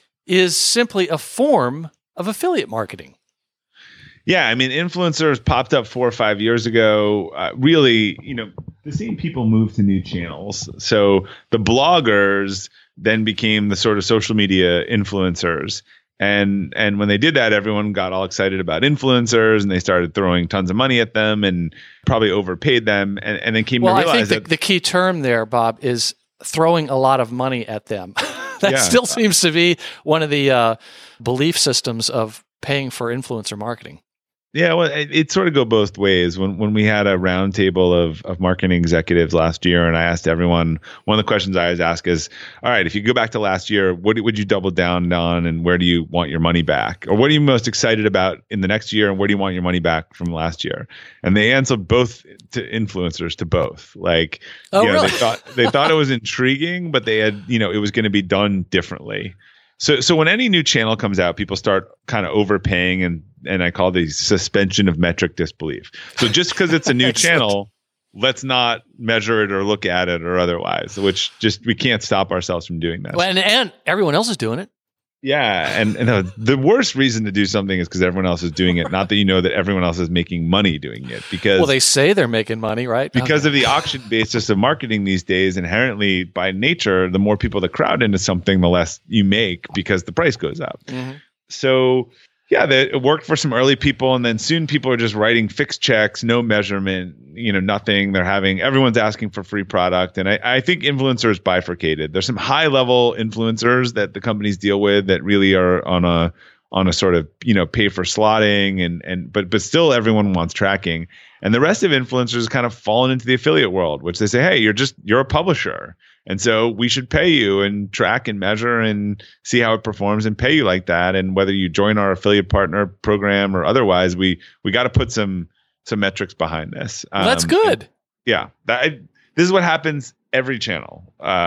Speaker 4: is simply a form of affiliate marketing.
Speaker 2: Yeah, I mean, influencers popped up 4 or 5 years ago. Really, the same people moved to new channels. So the bloggers then became the sort of social media influencers. And when they did that, everyone got all excited about influencers and they started throwing tons of money at them and probably overpaid them. And then came to realize
Speaker 4: I think the key term there, Bob, is throwing a lot of money at them. That still seems to be one of the belief systems of paying for influencer marketing.
Speaker 2: Yeah, well, it sort of go both ways. When we had a roundtable of marketing executives last year, and I asked everyone, one of the questions I always ask is, all right, if you go back to last year, what would you double down on, and where do you want your money back? Or what are you most excited about in the next year, and where do you want your money back from last year? And they answered both to influencers, to both. Like,
Speaker 4: really?
Speaker 2: they thought it was intriguing, but they had, it was going to be done differently. So when any new channel comes out, people start kind of overpaying, and I call the suspension of metric disbelief. So just because it's a new channel, let's not measure it or look at it or otherwise, which we can't stop ourselves from doing that.
Speaker 4: Well, and everyone else is doing it.
Speaker 2: Yeah, and the worst reason to do something is because everyone else is doing it, not that you know that everyone else is making money doing it. Because
Speaker 4: they say they're making money, right?
Speaker 2: Because of the auction basis of marketing these days, inherently by nature, the more people that crowd into something, the less you make because the price goes up. Mm-hmm. So yeah, it worked for some early people, and then soon people are just writing fixed checks, no measurement, nothing. Everyone's asking for free product. And I think influencers bifurcated. There's some high level influencers that the companies deal with that really are on a sort of, pay for slotting but still everyone wants tracking. And the rest of influencers kind of fallen into the affiliate world, which they say, hey, you're a publisher. And so we should pay you and track and measure and see how it performs and pay you like that. And whether you join our affiliate partner program or otherwise, we got to put some metrics behind this.
Speaker 4: Well, that's good.
Speaker 2: Yeah. This is what happens every channel.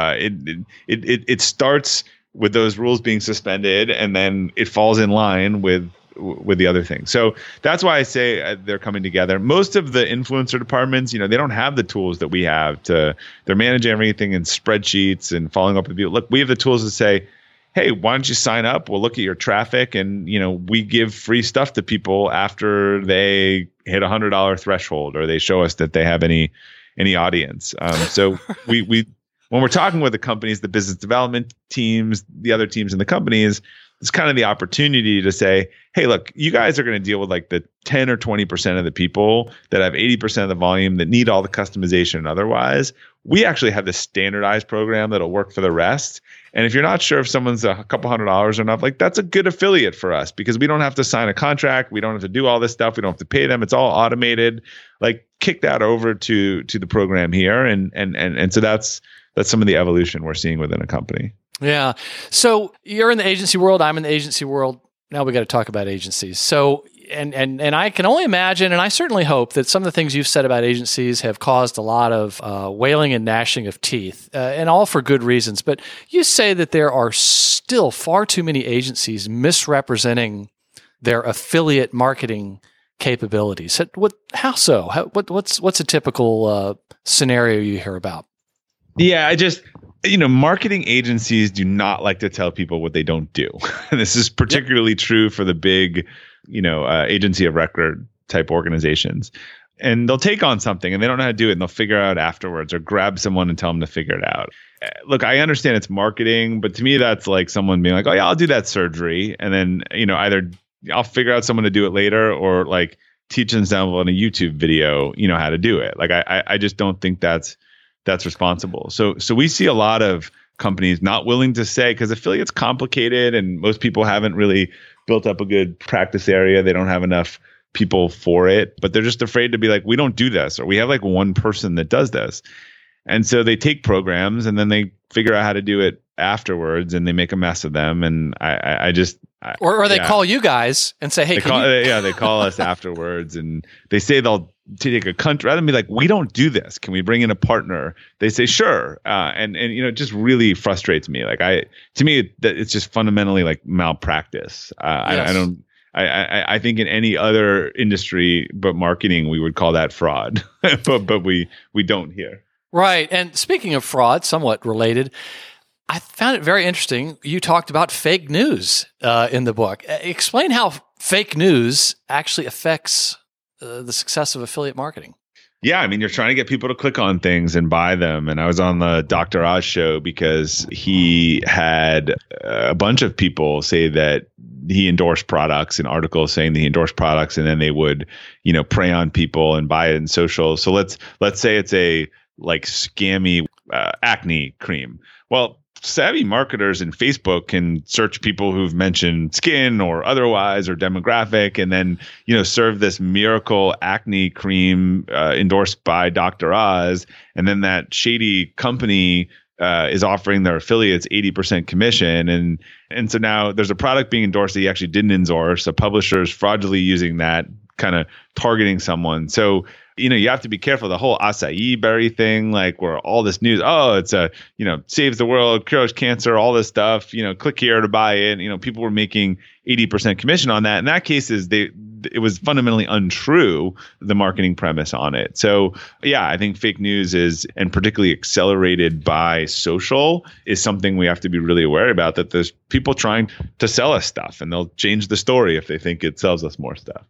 Speaker 2: It starts with those rules being suspended, and then it falls in line with the other things. So that's why I say they're coming together. Most of the influencer departments, they don't have the tools that we have they're managing everything in spreadsheets and following up with people. Look, we have the tools to say, hey, why don't you sign up? We'll look at your traffic, and we give free stuff to people after they hit $100 threshold or they show us that they have any audience. So we when we're talking with the companies, the business development teams, the other teams in the companies, it's kind of the opportunity to say, hey, look, you guys are going to deal with like the 10 or 20% of the people that have 80% of the volume that need all the customization and otherwise. We actually have this standardized program that'll work for the rest. And if you're not sure if someone's a couple $100 or enough, like that's a good affiliate for us because we don't have to sign a contract. We don't have to do all this stuff. We don't have to pay them. It's all automated. Like kick that over to the program here. And so that's some of the evolution we're seeing within a company.
Speaker 4: Yeah. So you're in the agency world. I'm in the agency world. Now we got to talk about agencies. So, and I can only imagine, and I certainly hope that some of the things you've said about agencies have caused a lot of wailing and gnashing of teeth, and all for good reasons. But you say that there are still far too many agencies misrepresenting their affiliate marketing capabilities. How so? What's a typical scenario you hear about?
Speaker 2: Yeah, marketing agencies do not like to tell people what they don't do. This is particularly true for the big, agency of record type organizations. And they'll take on something and they don't know how to do it, and they'll figure out afterwards or grab someone and tell them to figure it out. Look, I understand it's marketing, but to me, that's like someone being like, oh yeah, I'll do that surgery. And then, either I'll figure out someone to do it later or like teach them in a YouTube video, how to do it. Like, I just don't think that's responsible. So we see a lot of companies not willing to say, because affiliate's complicated and most people haven't really built up a good practice area. They don't have enough people for it, but they're just afraid to be like, we don't do this, or we have like one person that does this. And so they take programs and then they figure out how to do it afterwards and they make a mess of them. And
Speaker 4: or they call you guys and say, hey,
Speaker 2: they call us afterwards and they say they'll take a country, rather than be like, we don't do this. Can we bring in a partner? They say, sure. And it just really frustrates me. Like to me, it's just fundamentally like malpractice. Yes. I think in any other industry but marketing, we would call that fraud, but we don't here.
Speaker 4: Right. And speaking of fraud, somewhat related, I found it very interesting. You talked about fake news in the book. Explain how fake news actually affects the success of affiliate marketing.
Speaker 2: Yeah, you're trying to get people to click on things and buy them. And I was on the Dr. Oz show because he had a bunch of people say that he endorsed products in articles saying that he endorsed products, and then they would, prey on people and buy it in social. So let's say it's a like scammy acne cream. Well, savvy marketers in Facebook can search people who've mentioned skin or otherwise or demographic, and then, serve this miracle acne cream endorsed by Dr. Oz. And then that shady company is offering their affiliates 80% commission. And so now there's a product being endorsed that he actually didn't endorse. A publisher is fraudulently using that, kind of targeting someone. So, you have to be careful. The whole acai berry thing, like where all this news, it's saves the world, cures cancer, all this stuff, click here to buy it. People were making 80% commission on that. In that case, it was fundamentally untrue, the marketing premise on it. So yeah, I think fake news and particularly accelerated by social, is something we have to be really aware about, that there's people trying to sell us stuff, and they'll change the story if they think it sells us more stuff.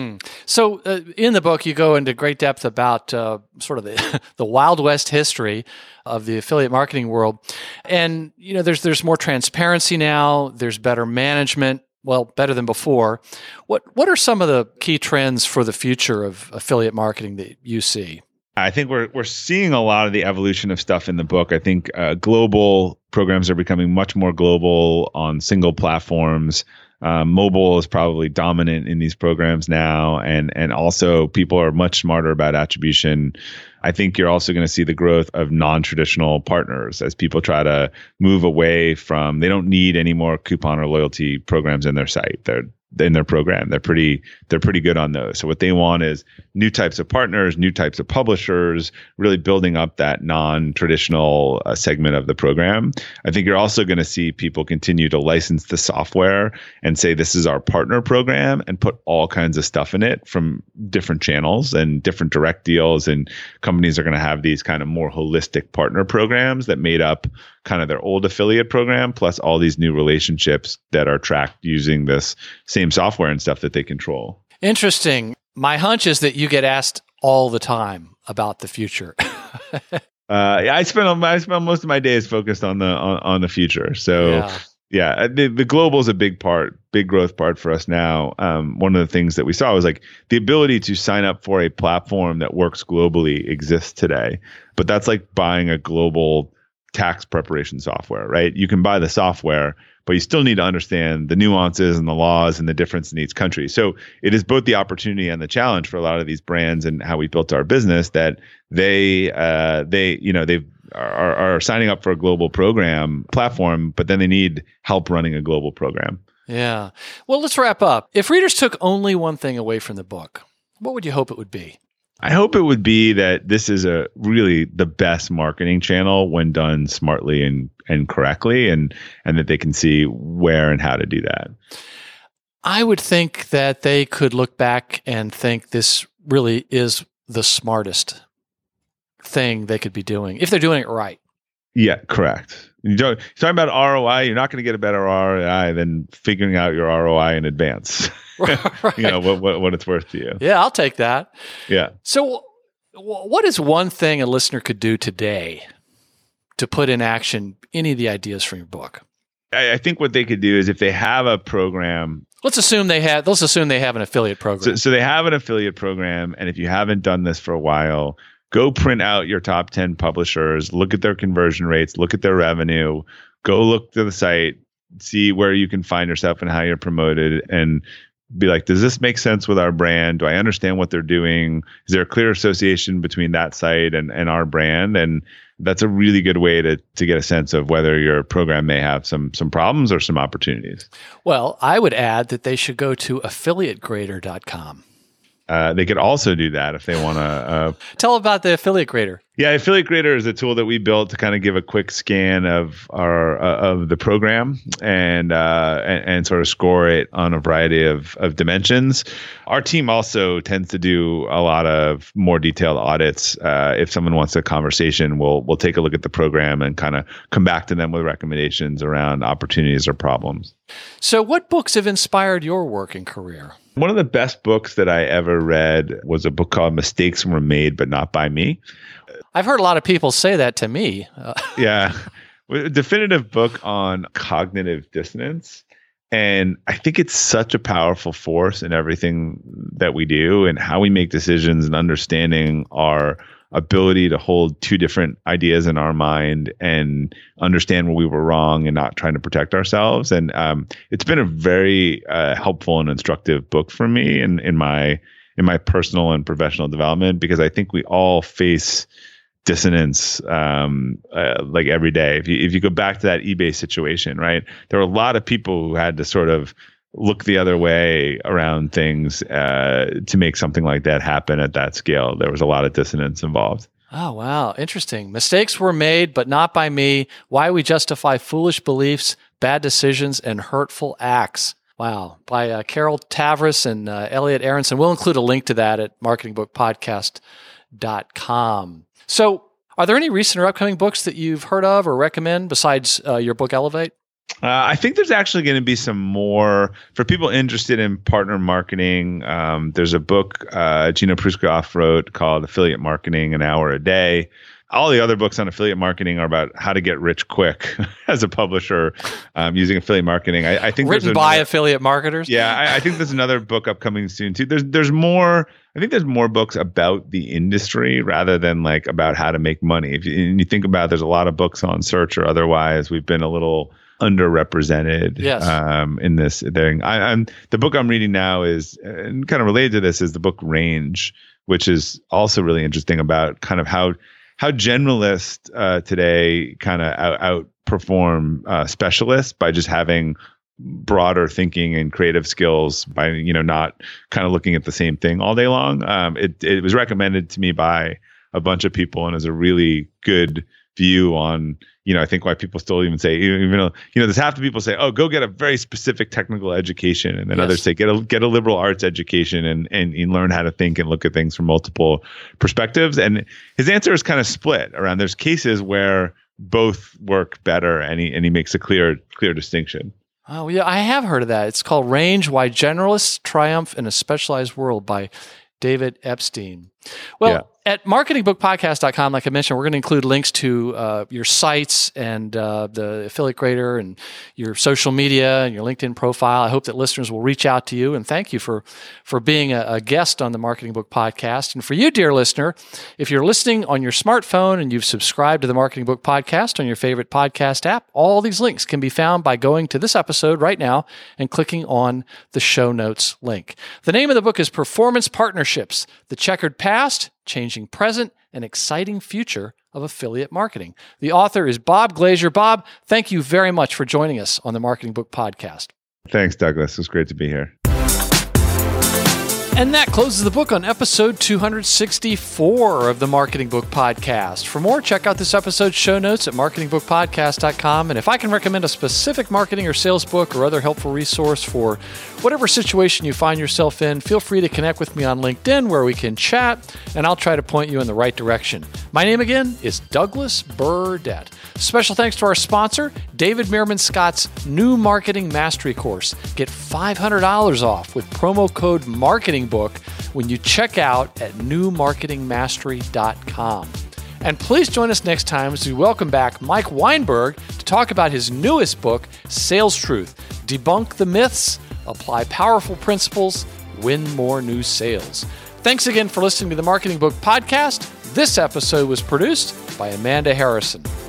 Speaker 4: So in the book, you go into great depth about sort of the Wild West history of the affiliate marketing world. And, there's more transparency now. There's better management. Well, better than before. What are some of the key trends for the future of affiliate marketing that you see?
Speaker 2: I think we're seeing a lot of the evolution of stuff in the book. I think global programs are becoming much more global on single platforms. Mobile is probably dominant in these programs now, and also people are much smarter about attribution. I think you're also going to see the growth of non-traditional partners as people try to move away from, they don't need any more coupon or loyalty programs in their site. They're in their program. They're pretty good on those. So what they want is new types of partners, new types of publishers, really building up that non-traditional segment of the program. I think you're also going to see people continue to license the software and say, this is our partner program, and put all kinds of stuff in it from different channels and different direct deals. And companies are going to have these kind of more holistic partner programs that made up kind of their old affiliate program, plus all these new relationships that are tracked using this same software and stuff that they control.
Speaker 4: Interesting. My hunch is that you get asked all the time about the future.
Speaker 2: I spend most of my days focused on the future. So yeah, the global is a big growth part for us now. One of the things that we saw was like the ability to sign up for a platform that works globally exists today, but that's like buying a global tax preparation software, right? You can buy the software, but you still need to understand the nuances and the laws and the difference in each country. So it is both the opportunity and the challenge for a lot of these brands and how we built our business, that they are signing up for a global platform, but then they need help running a global program.
Speaker 4: Yeah. Well, let's wrap up. If readers took only one thing away from the book, what would you hope it would be?
Speaker 2: I hope it would be that this is really the best marketing channel when done smartly and correctly, and that they can see where and how to do that.
Speaker 4: I would think that they could look back and think this really is the smartest thing they could be doing if they're doing it right.
Speaker 2: Yeah, correct. You're talking about ROI. You're not going to get a better ROI than figuring out your ROI in advance. Right. What it's worth to you.
Speaker 4: Yeah, I'll take that.
Speaker 2: Yeah.
Speaker 4: So what is one thing a listener could do today to put in action any of the ideas from your book?
Speaker 2: I think what they could do is, if they have a program,
Speaker 4: let's assume they have an affiliate program.
Speaker 2: So they have an affiliate program, and if you haven't done this for a while, go print out your top 10 publishers, look at their conversion rates, look at their revenue, go look to the site, see where you can find yourself and how you're promoted, and be like, does this make sense with our brand? Do I understand what they're doing? Is there a clear association between that site and our brand? And that's a really good way to get a sense of whether your program may have some problems or some opportunities.
Speaker 4: Well, I would add that they should go to affiliategrader.com.
Speaker 2: They could also do that if they want to.
Speaker 4: Tell about the Affiliate Grader.
Speaker 2: Yeah, Affiliate Grader is a tool that we built to kind of give a quick scan of our of the program and sort of score it on a variety of dimensions. Our team also tends to do a lot of more detailed audits. If someone wants a conversation, we'll take a look at the program and kind of come back to them with recommendations around opportunities or problems.
Speaker 4: So, what books have inspired your work and career?
Speaker 2: One of the best books that I ever read was a book called Mistakes Were Made, But Not By Me.
Speaker 4: I've heard a lot of people say that to me.
Speaker 2: Yeah. A definitive book on cognitive dissonance. And I think it's such a powerful force in everything that we do and how we make decisions and understanding our ability to hold two different ideas in our mind and understand where we were wrong and not trying to protect ourselves. And it's been a very helpful and instructive book for me in my personal and professional development, because I think we all face dissonance like every day. If you go back to that eBay situation, right? There were a lot of people who had to sort of look the other way around things to make something like that happen at that scale. There was a lot of dissonance involved.
Speaker 4: Oh, wow. Interesting. Mistakes were made, but not by me. Why we justify foolish beliefs, bad decisions, and hurtful acts. Wow. By Carol Tavris and Elliot Aronson. We'll include a link to that at marketingbookpodcast.com. So are there any recent or upcoming books that you've heard of or recommend besides your book, Elevate?
Speaker 2: I think there's actually going to be some more for people interested in partner marketing. There's a book Gino Pruskoff wrote called Affiliate Marketing, An Hour a Day. All the other books on affiliate marketing are about how to get rich quick as a publisher using affiliate marketing. I think
Speaker 4: written by affiliate marketers.
Speaker 2: Yeah, I think there's another book upcoming soon too. There's more. I think there's more books about the industry rather than like about how to make money. If you think about it, there's a lot of books on search or otherwise. We've been a little underrepresented in this thing. The book I'm reading now is, and kind of related to this, is the book Range, which is also really interesting about kind of how generalists today kind of outperform specialists by just having broader thinking and creative skills by not kind of looking at the same thing all day long. It was recommended to me by a bunch of people and is a really good view on, I think why people still even say, even though, there's half the people say, oh, go get a very specific technical education. And then others say, get a liberal arts education and learn how to think and look at things from multiple perspectives. And his answer is kind of split around. There's cases where both work better, and he makes a clear distinction.
Speaker 4: Oh, yeah, I have heard of that. It's called Range, Why Generalists Triumph in a Specialized World by David Epstein. Well, at marketingbookpodcast.com, like I mentioned, we're going to include links to your sites and the Affiliate Grader and your social media and your LinkedIn profile. I hope that listeners will reach out to you, and thank you for being a guest on the Marketing Book Podcast. And for you, dear listener, if you're listening on your smartphone and you've subscribed to the Marketing Book Podcast on your favorite podcast app, all these links can be found by going to this episode right now and clicking on the show notes link. The name of the book is Performance Partnerships: The Checkered Past, Changing Present, and Exciting Future of Affiliate Marketing. The author is Bob Glazier. Bob, thank you very much for joining us on the Marketing Book Podcast.
Speaker 2: Thanks, Douglas. It was great to be here.
Speaker 4: And that closes the book on episode 264 of the Marketing Book Podcast. For more, check out this episode's show notes at marketingbookpodcast.com. And if I can recommend a specific marketing or sales book or other helpful resource for whatever situation you find yourself in, feel free to connect with me on LinkedIn where we can chat, and I'll try to point you in the right direction. My name again is Douglas Burdett. Special thanks to our sponsor, David Meerman Scott's new Marketing Mastery course. Get $500 off with promo code MARKETINGBOOK when you check out at newmarketingmastery.com. And please join us next time as we welcome back Mike Weinberg to talk about his newest book, Sales Truth: Debunk the Myths, Apply Powerful Principles, Win More New Sales. Thanks again for listening to the Marketing Book Podcast. This episode was produced by Amanda Harrison.